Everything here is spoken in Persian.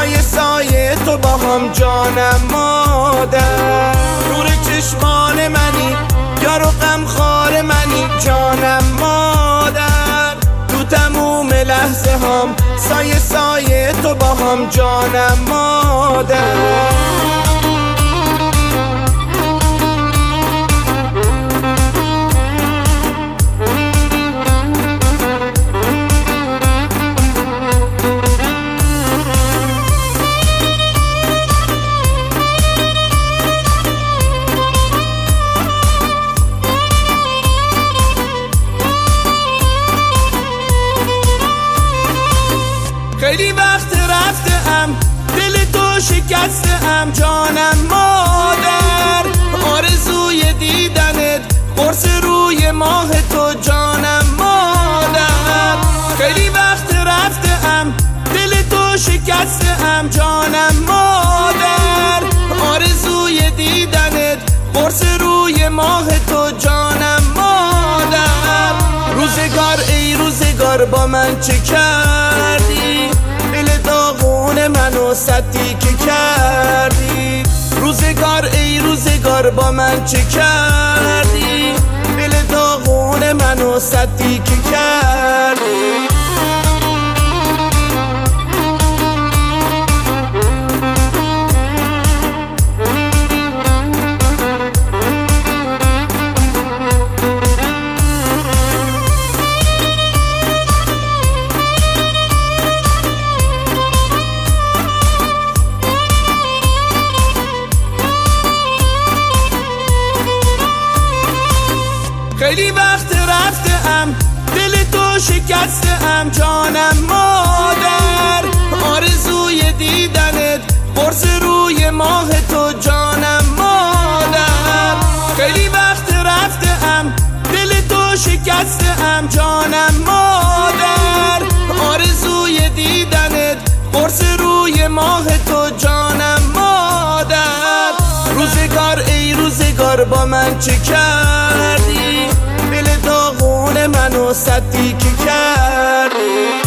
سایه سایه تو با هم جانم مادر. نور چشمان منی، یار و غمخوار منی جانم مادر. تو تموم لحظه هم سایه سایه تو با هم جانم مادر. خیلی وقت رفتم، دل تو شکستم جانم مادر. آرزوی دیدنت، قرص روی ماه تو جانم مادر. خیلی وقت رفتم، دل تو شکستم جانم مادر. آرزوی دیدنت، قرص روی ماه تو جانم مادر. روزگار ای روزگار با من چه کردی؟ دل داغون منو سطحی که کردی. روزگار ای روزگار با من چه کردی؟ دل داغون منو سطحی که کردی. خیلی وقت رفتم، دل تو شکستم جانم مادر. آرزوی دیدنت، قرص روی ماه تو جانم مادر. خیلی وقت رفتم، دل تو شکستم جانم مادر. آرزوی دیدنت، قرص روی ماه تو جانم مادر. روزگار ای روزگار با من چه کردی؟ دل داغون منو سطحی که کردی.